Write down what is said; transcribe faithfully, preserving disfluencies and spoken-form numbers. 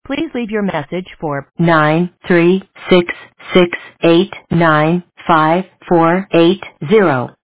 Please leave your message for nine three six six eight nine five four eight zero.